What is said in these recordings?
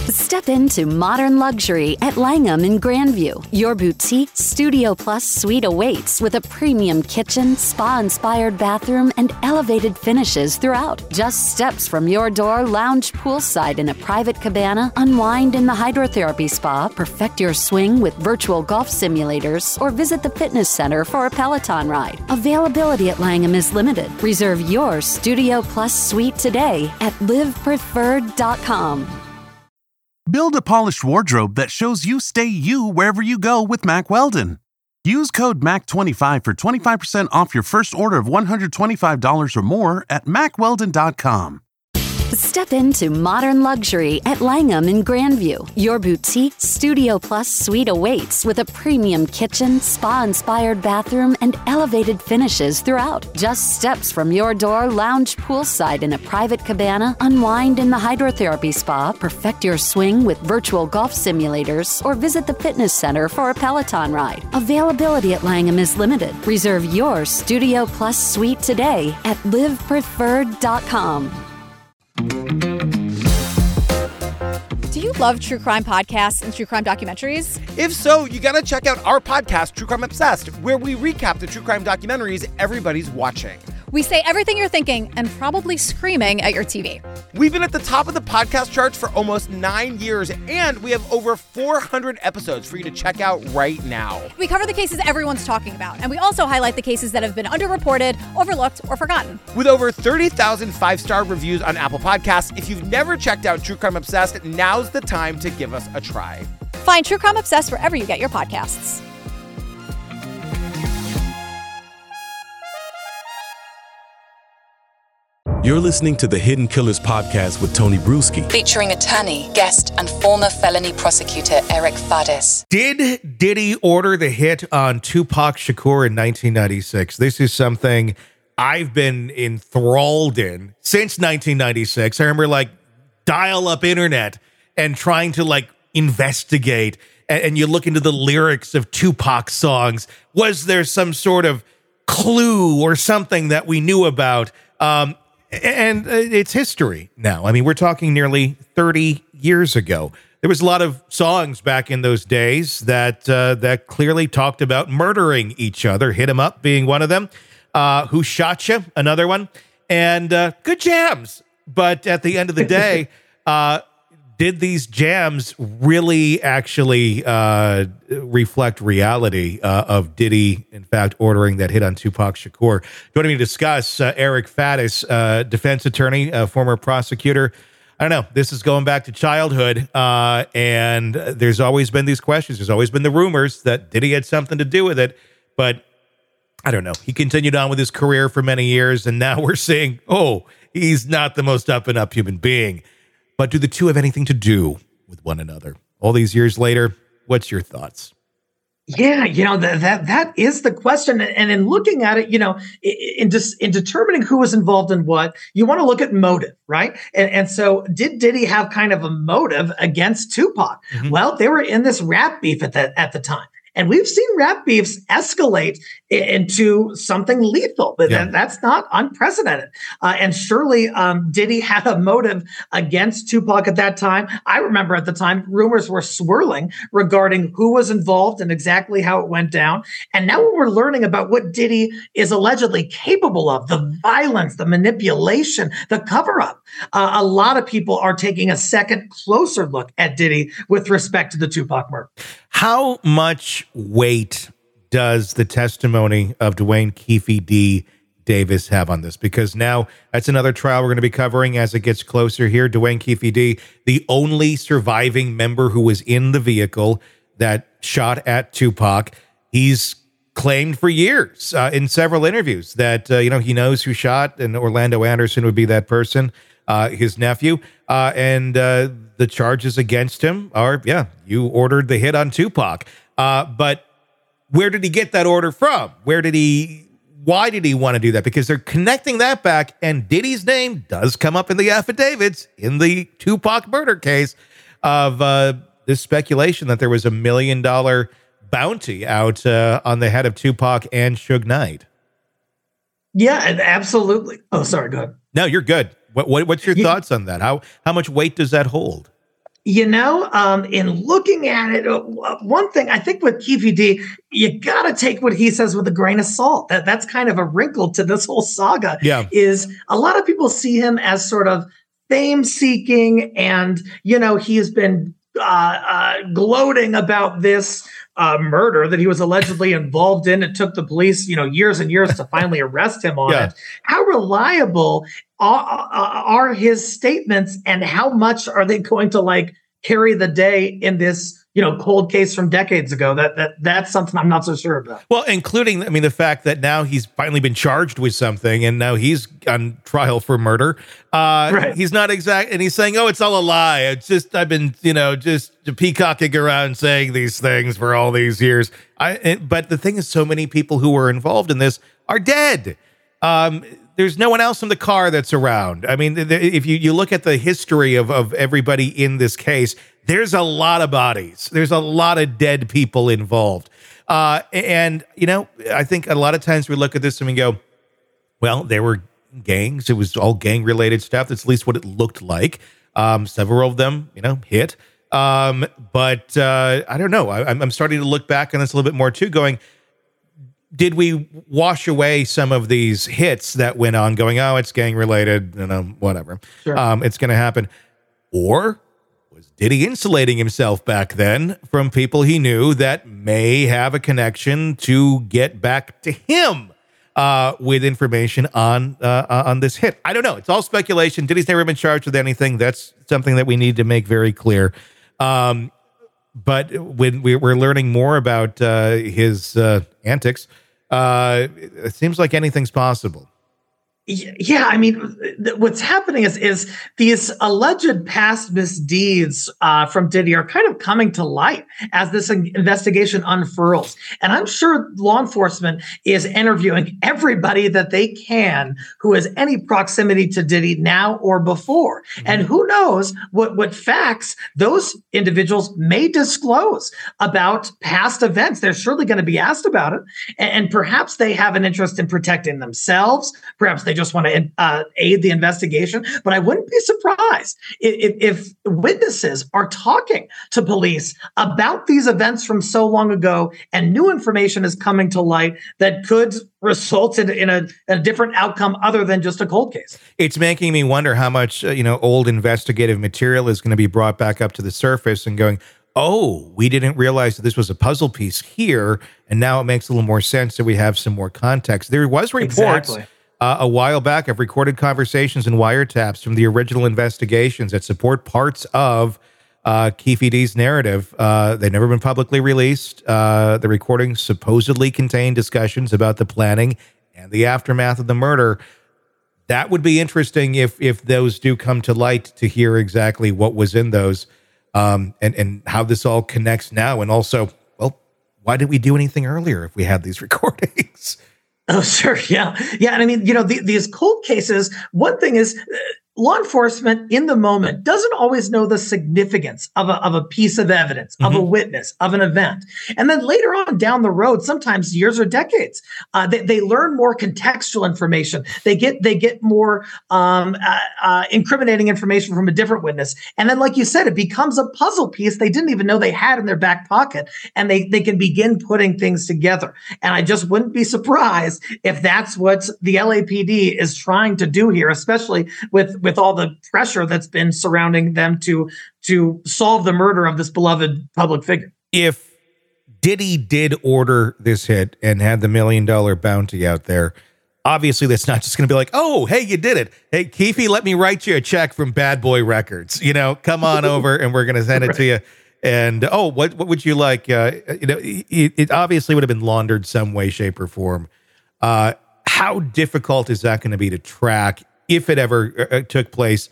Step into modern luxury at Langham in Grandview. Your boutique Studio Plus suite awaits with a premium kitchen, spa-inspired bathroom, and elevated finishes throughout. Just steps from your door, lounge poolside in a private cabana, unwind in the hydrotherapy spa, perfect your swing with virtual golf simulators, or visit the fitness center for a Peloton ride. Availability at Langham is limited. Reserve your Studio Plus suite today at livepreferred.com. Build a polished wardrobe that shows you stay you wherever you go with Mack Weldon. Use code MAC25 for 25% off your first order of $125 or more at MackWeldon.com. Step into modern luxury at Langham in Grandview. Your boutique Studio Plus suite awaits with a premium kitchen, spa-inspired bathroom, and elevated finishes throughout. Just steps from your door, lounge poolside in a private cabana, unwind in the hydrotherapy spa, perfect your swing with virtual golf simulators, or visit the fitness center for a Peloton ride. Availability at Langham is limited. Reserve your Studio Plus suite today at livepreferred.com. Do you love true crime podcasts and true crime documentaries? If so, you gotta check out our podcast, True Crime Obsessed, where we recap the true crime documentaries everybody's watching. We say everything you're thinking and probably screaming at your TV. We've been at the top of the podcast charts for almost 9 years, and we have over 400 episodes for you to check out right now. We cover the cases everyone's talking about, and we also highlight the cases that have been underreported, overlooked, or forgotten. With over 30,000 five-star reviews on Apple Podcasts, if you've never checked out True Crime Obsessed, now's the time to give us a try. Find True Crime Obsessed wherever you get your podcasts. You're listening to the Hidden Killers podcast with Tony Bruschi. Featuring attorney, guest, and former felony prosecutor Eric Faddis. Did Diddy order the hit on Tupac Shakur in 1996? This is something I've been enthralled in since 1996. I remember dial-up internet and trying to investigate. And you look into the lyrics of Tupac songs. Was there some sort of clue or something that we knew about? And it's history now. I mean, we're talking nearly 30 years ago. There was a lot of songs back in those days that clearly talked about murdering each other. Hit 'Em Up being one of them. Who Shot Ya? Another one. And good jams. But at the end of the day, did these jams really actually reflect reality of Diddy, in fact, ordering that hit on Tupac Shakur? Joining me to discuss, Eric Faddis, defense attorney, former prosecutor. I don't know. This is going back to childhood, and there's always been these questions. There's always been the rumors that Diddy had something to do with it, but I don't know. He continued on with his career for many years, and now we're saying, he's not the most up-and-up human being. But do the two have anything to do with one another? All these years later, what's your thoughts? Yeah, that is the question. And in looking at it, in determining who was involved in what, you want to look at motive, right? And so did Diddy have kind of a motive against Tupac? Mm-hmm. Well, they were in this rap beef at the time. And we've seen rap beefs escalate into something lethal, but that's not unprecedented. And surely Diddy had a motive against Tupac at that time. I remember at the time, rumors were swirling regarding who was involved and exactly how it went down. And now when we're learning about what Diddy is allegedly capable of, the violence, the manipulation, the cover-up, a lot of people are taking a second closer look at Diddy with respect to the Tupac murder. How much weight does the testimony of Duane Keffe D. Davis have on this? Because now that's another trial we're going to be covering as it gets closer here. Duane Keffe D., the only surviving member who was in the vehicle that shot at Tupac. He's claimed for years in several interviews that, he knows who shot, and Orlando Anderson would be that person, his nephew. And the charges against him are, you ordered the hit on Tupac. But where did he get that order from? Why did he want to do that? Because they're connecting that back, and Diddy's name does come up in the affidavits in the Tupac murder case of this speculation that there was $1 million bounty out on the head of Tupac and Suge Knight. Yeah, absolutely. Oh, sorry, go ahead. No, you're good. What's your thoughts on that? How much weight does that hold? In looking at it, one thing I think with Keefe D, you got to take what he says with a grain of salt. That's kind of a wrinkle to this whole saga. Yeah. Is a lot of people see him as sort of fame seeking, and he has been gloating about this murder that he was allegedly involved in. It took the police, years and years to finally arrest him on it. How reliable are his statements, and how much are they going to carry the day in this, cold case from decades ago? That's something I'm not so sure about. Well, including, the fact that now he's finally been charged with something, and now he's on trial for murder. Right. He's not exact, and he's saying, "Oh, it's all a lie. It's just I've been, just peacocking around saying these things for all these years." But the thing is, so many people who were involved in this are dead. There's no one else in the car that's around. If you look at the history of everybody in this case, there's a lot of bodies. There's a lot of dead people involved. And I think a lot of times we look at this and we go, well, there were gangs. It was all gang-related stuff. That's at least what it looked like. Several of them, hit. But I don't know. I'm starting to look back on this a little bit more too, going, did we wash away some of these hits that went on, going, oh, it's gang related, whatever. Sure. It's going to happen. Or was Diddy insulating himself back then from people he knew that may have a connection to get back to him with information on this hit? I don't know. It's all speculation. Diddy's never been charged with anything. That's something that we need to make very clear. But when we're learning more about his antics, it seems like anything's possible. Yeah, what's happening is these alleged past misdeeds from Diddy are kind of coming to light as this investigation unfurls. And I'm sure law enforcement is interviewing everybody that they can who has any proximity to Diddy now or before. Mm-hmm. And who knows what facts those individuals may disclose about past events. They're surely going to be asked about it. And perhaps they have an interest in protecting themselves. Perhaps they just want to aid the investigation. But I wouldn't be surprised if witnesses are talking to police about these events from so long ago and new information is coming to light that could result in a different outcome other than just a cold case. It's making me wonder how much old investigative material is going to be brought back up to the surface and going, oh, we didn't realize that this was a puzzle piece here, and now it makes a little more sense that we have some more context. There was reports a while back of recorded conversations and wiretaps from the original investigations that support parts of Keefe D's narrative. They've never been publicly released. The recordings supposedly contain discussions about the planning and the aftermath of the murder. That would be interesting if those do come to light, to hear exactly what was in those, and how this all connects now. And also, well, why didn't we do anything earlier if we had these recordings? Oh, sure. Yeah. Yeah. And these cold cases, one thing is law enforcement in the moment doesn't always know the significance of a piece of evidence, of a witness, of an event. And then later on down the road, sometimes years or decades, they learn more contextual information. They get more incriminating information from a different witness. And then, like you said, it becomes a puzzle piece they didn't even know they had in their back pocket, and they can begin putting things together. And I just wouldn't be surprised if that's what the LAPD is trying to do here, especially with all the pressure that's been surrounding them to solve the murder of this beloved public figure. If Diddy did order this hit and had the $1 million bounty out there, obviously that's not just going to be like, oh, hey, you did it. Hey, Keefe, let me write you a check from Bad Boy Records. Come on over and we're going to send it to you. And, what would you like? It obviously would have been laundered some way, shape, or form. How difficult is that going to be to track if it ever took place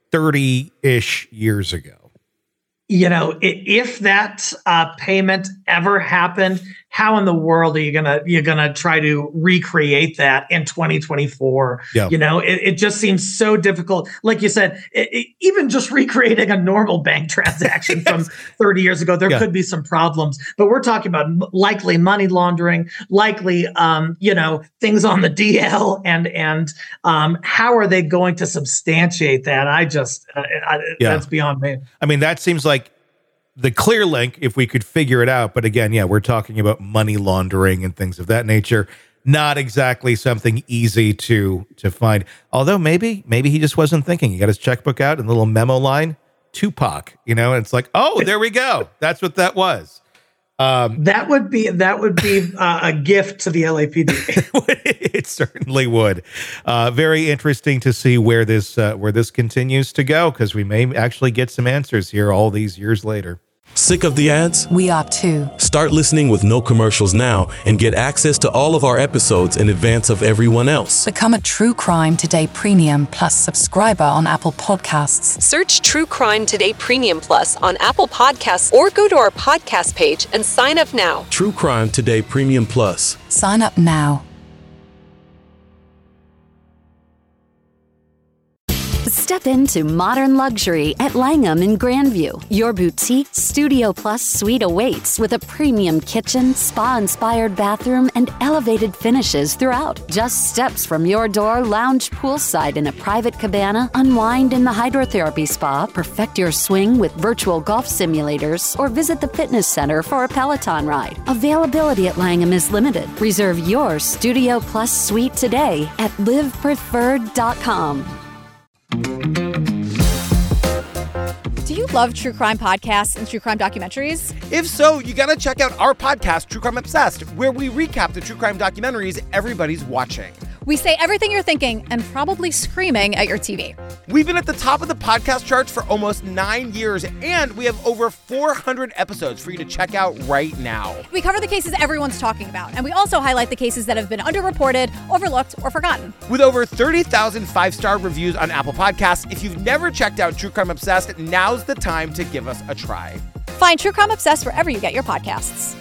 30-ish years ago? If that payment ever happened, how in the world are you're gonna try to recreate that in 2024? Yeah. It just seems so difficult. Like you said, even just recreating a normal bank transaction from 30 years ago, there could be some problems. But we're talking about likely money laundering, likely things on the DL, and how are they going to substantiate that? That's beyond me. I mean, that seems like the clear link if we could figure it out. But again, we're talking about money laundering and things of that nature. Not exactly something easy to find. Although maybe he just wasn't thinking. He got his checkbook out and a little memo line, Tupac, and it's like, oh, there we go. That's what that was. That would be a gift to the LAPD. It certainly would. Very interesting to see where this continues to go, because we may actually get some answers here all these years later. Sick of the ads? We are too. Start listening with no commercials now and get access to all of our episodes in advance of everyone else. Become a True Crime Today Premium Plus subscriber on Apple Podcasts. Search True Crime Today Premium Plus on Apple Podcasts or go to our podcast page and sign up now. True Crime Today Premium Plus. Sign up now. Step into modern luxury at Langham in Grandview. Your boutique Studio Plus suite awaits with a premium kitchen, spa-inspired bathroom, and elevated finishes throughout. Just steps from your door, lounge poolside in a private cabana, unwind in the hydrotherapy spa, perfect your swing with virtual golf simulators, or visit the fitness center for a Peloton ride. Availability at Langham is limited. Reserve your Studio Plus suite today at livepreferred.com. Do you love true crime podcasts and true crime documentaries? If so, you gotta check out our podcast, True Crime Obsessed, where we recap the true crime documentaries everybody's watching. We say everything you're thinking and probably screaming at your TV. We've been at the top of the podcast charts for almost 9 years, and we have over 400 episodes for you to check out right now. We cover the cases everyone's talking about, and we also highlight the cases that have been underreported, overlooked, or forgotten. With over 30,000 five-star reviews on Apple Podcasts, if you've never checked out True Crime Obsessed, now's the time to give us a try. Find True Crime Obsessed wherever you get your podcasts.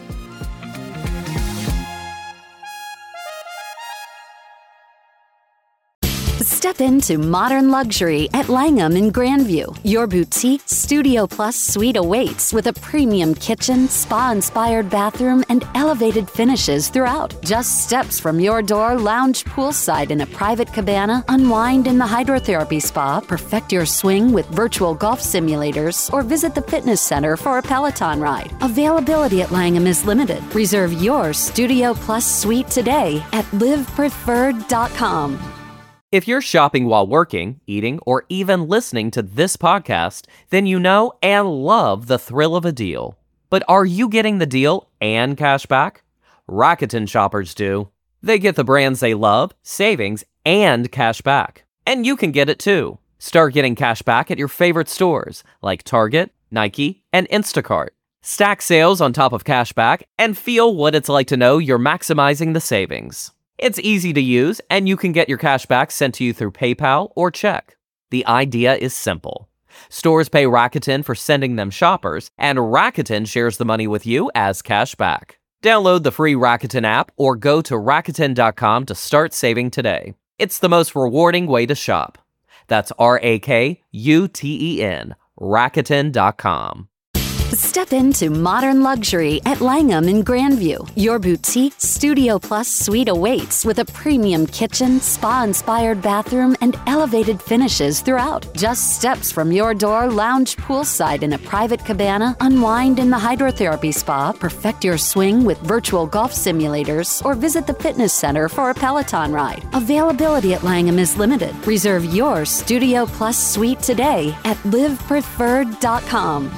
Step into modern luxury at Langham in Grandview. Your boutique Studio Plus suite awaits with a premium kitchen, spa-inspired bathroom, and elevated finishes throughout. Just steps from your door, lounge poolside in a private cabana, unwind in the hydrotherapy spa, perfect your swing with virtual golf simulators, or visit the fitness center for a Peloton ride. Availability at Langham is limited. Reserve your Studio Plus suite today at livepreferred.com. If you're shopping while working, eating, or even listening to this podcast, then you know and love the thrill of a deal. But are you getting the deal and cash back? Rakuten shoppers do. They get the brands they love, savings, and cash back. And you can get it too. Start getting cash back at your favorite stores like Target, Nike, and Instacart. Stack sales on top of cash back and feel what it's like to know you're maximizing the savings. It's easy to use, and you can get your cash back sent to you through PayPal or check. The idea is simple. Stores pay Rakuten for sending them shoppers, and Rakuten shares the money with you as cash back. Download the free Rakuten app or go to Rakuten.com to start saving today. It's the most rewarding way to shop. That's RAKUTEN, Rakuten.com. Step into modern luxury at Langham in Grandview. Your boutique Studio Plus suite awaits with a premium kitchen, spa-inspired bathroom, and elevated finishes throughout. Just steps from your door, lounge poolside in a private cabana, unwind in the hydrotherapy spa, perfect your swing with virtual golf simulators, or visit the fitness center for a Peloton ride. Availability at Langham is limited. Reserve your Studio Plus suite today at livepreferred.com.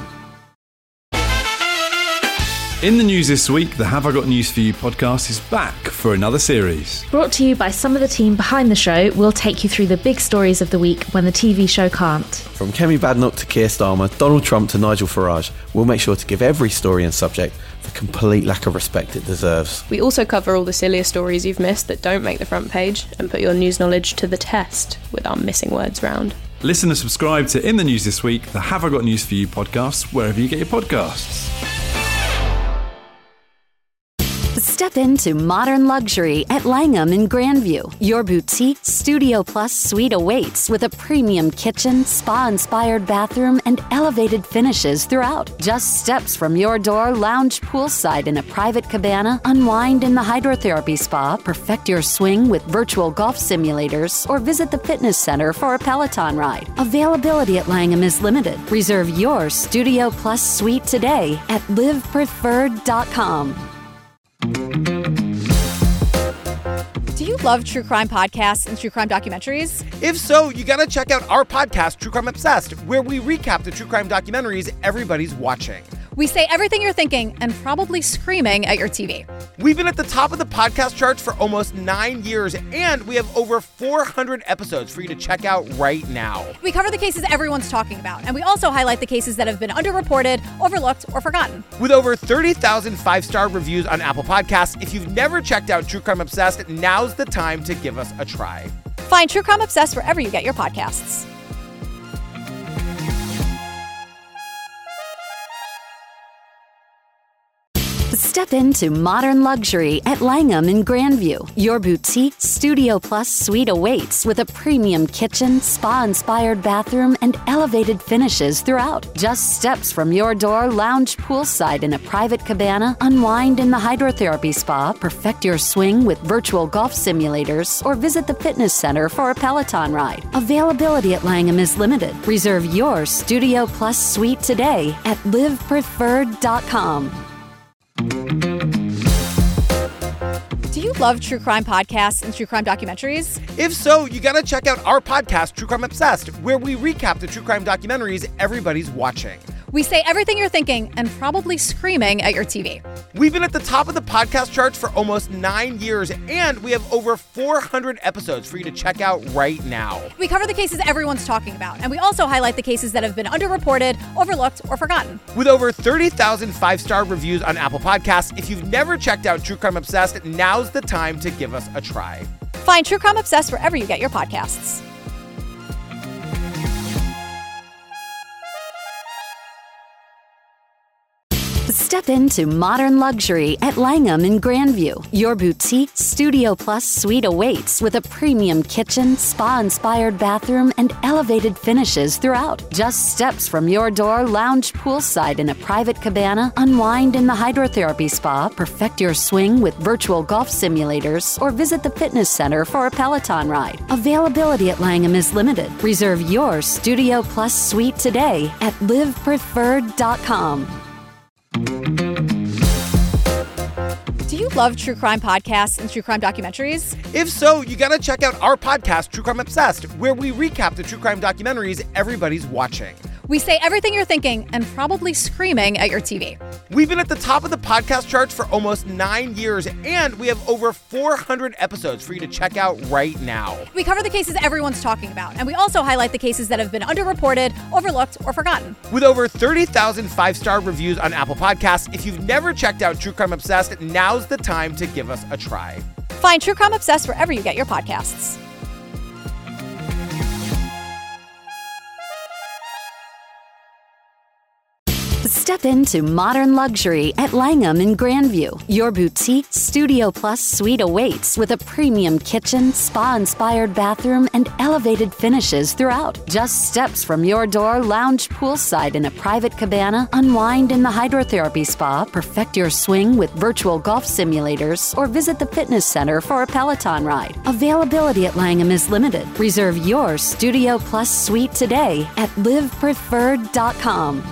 In the news this week, the Have I Got News For You podcast is back for another series. Brought to you by some of the team behind the show, we'll take you through the big stories of the week when the TV show can't. From Kemi Badenoch to Keir Starmer, Donald Trump to Nigel Farage, we'll make sure to give every story and subject the complete lack of respect it deserves. We also cover all the sillier stories you've missed that don't make the front page and put your news knowledge to the test with our missing words round. Listen and subscribe to In the News This Week, the Have I Got News For You podcast, wherever you get your podcasts. Step into modern luxury at Langham in Grandview. Your boutique Studio Plus suite awaits with a premium kitchen, spa-inspired bathroom, and elevated finishes throughout. Just steps from your door, lounge poolside in a private cabana, unwind in the hydrotherapy spa, perfect your swing with virtual golf simulators, or visit the fitness center for a Peloton ride. Availability at Langham is limited. Reserve your Studio Plus suite today at livepreferred.com. Do you love true crime podcasts and true crime documentaries? If so, you gotta check out our podcast, True Crime Obsessed, where we recap the true crime documentaries everybody's watching. We say everything you're thinking and probably screaming at your TV. We've been at the top of the podcast charts for almost 9 years, and we have over 400 episodes for you to check out right now. We cover the cases everyone's talking about, and we also highlight the cases that have been underreported, overlooked, or forgotten. With over 30,000 five-star reviews on Apple Podcasts, if you've never checked out True Crime Obsessed, now's the time to give us a try. Find True Crime Obsessed wherever you get your podcasts. Step into modern luxury at Langham in Grandview. Your boutique Studio Plus suite awaits with a premium kitchen, spa-inspired bathroom, and elevated finishes throughout. Just steps from your door, lounge poolside in a private cabana, unwind in the hydrotherapy spa, perfect your swing with virtual golf simulators, or visit the fitness center for a Peloton ride. Availability at Langham is limited. Reserve your Studio Plus suite today at livepreferred.com. Do you love true crime podcasts and true crime documentaries? If so, you gotta check out our podcast, True Crime Obsessed, where we recap the true crime documentaries everybody's watching. We say everything you're thinking and probably screaming at your TV. We've been at the top of the podcast charts for almost 9 years, and we have over 400 episodes for you to check out right now. We cover the cases everyone's talking about, and we also highlight the cases that have been underreported, overlooked, or forgotten. With over 30,000 five-star reviews on Apple Podcasts, if you've never checked out True Crime Obsessed, now's the time to give us a try. Find True Crime Obsessed wherever you get your podcasts. Step into modern luxury at Langham in Grandview. Your boutique Studio Plus suite awaits with a premium kitchen, spa-inspired bathroom, and elevated finishes throughout. Just steps from your door, lounge poolside in a private cabana, unwind in the hydrotherapy spa, perfect your swing with virtual golf simulators, or visit the fitness center for a Peloton ride. Availability at Langham is limited. Reserve your Studio Plus suite today at livepreferred.com. Do you love true crime podcasts and true crime documentaries? If so, you gotta check out our podcast, True Crime Obsessed, where we recap the true crime documentaries everybody's watching. We say everything you're thinking and probably screaming at your TV. We've been at the top of the podcast charts for almost 9 years, and we have over 400 episodes for you to check out right now. We cover the cases everyone's talking about, and we also highlight the cases that have been underreported, overlooked, or forgotten. With over 30,000 five-star reviews on Apple Podcasts, if you've never checked out True Crime Obsessed, now's the time to give us a try. Find True Crime Obsessed wherever you get your podcasts. Step into modern luxury at Langham in Grandview. Your boutique Studio Plus suite awaits with a premium kitchen, spa-inspired bathroom, and elevated finishes throughout. Just steps from your door, lounge poolside in a private cabana, unwind in the hydrotherapy spa, perfect your swing with virtual golf simulators, or visit the fitness center for a Peloton ride. Availability at Langham is limited. Reserve your Studio Plus suite today at livepreferred.com.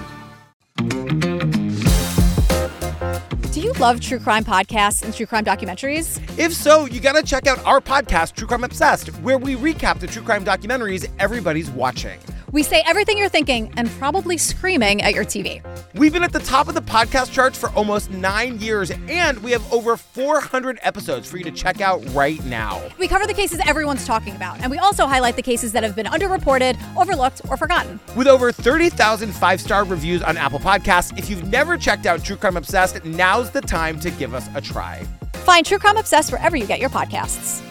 Do you love true crime podcasts and true crime documentaries? If so, you gotta check out our podcast, True Crime Obsessed, where we recap the true crime documentaries everybody's watching. We say everything you're thinking and probably screaming at your TV. We've been at the top of the podcast charts for almost 9 years, and we have over 400 episodes for you to check out right now. We cover the cases everyone's talking about, and we also highlight the cases that have been underreported, overlooked, or forgotten. With over 30,000 five-star reviews on Apple Podcasts, if you've never checked out True Crime Obsessed, now's the time to give us a try. Find True Crime Obsessed wherever you get your podcasts.